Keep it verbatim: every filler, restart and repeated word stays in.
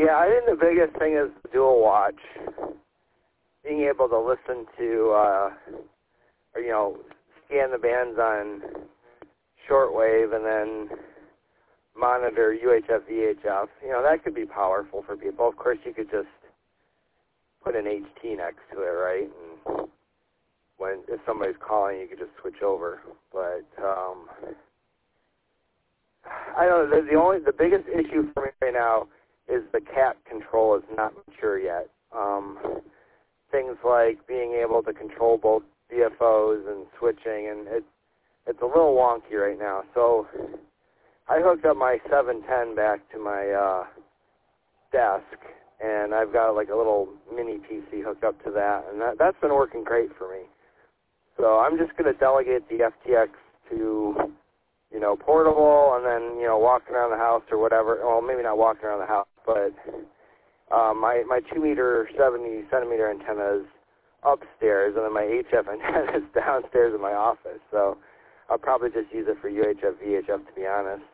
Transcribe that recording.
Yeah, I think the biggest thing is dual watch. Being able to listen to, uh, or, you know, scan the bands on shortwave and then monitor U H F, V H F. You know, that could be powerful for people. Of course, you could just put an H T next to it, right? And when if somebody's calling, you could just switch over. But um, I don't know. The, the only the biggest issue for me right now is the cat control is not mature yet. Um, things like being able to control both D F Os and switching, and it, it's a little wonky right now. So I hooked up my seven ten back to my uh, desk, and I've got like a little mini P C hooked up to that, and that, that's been working great for me. So I'm just going to delegate the F T X to, you know, portable, and then, you know, walking around the house or whatever. Well, maybe not walking around the house, but uh, my, my two meter, seventy centimeter antenna is upstairs, and then my H F antenna is downstairs in my office. So I'll probably just use it for U H F, V H F, to be honest.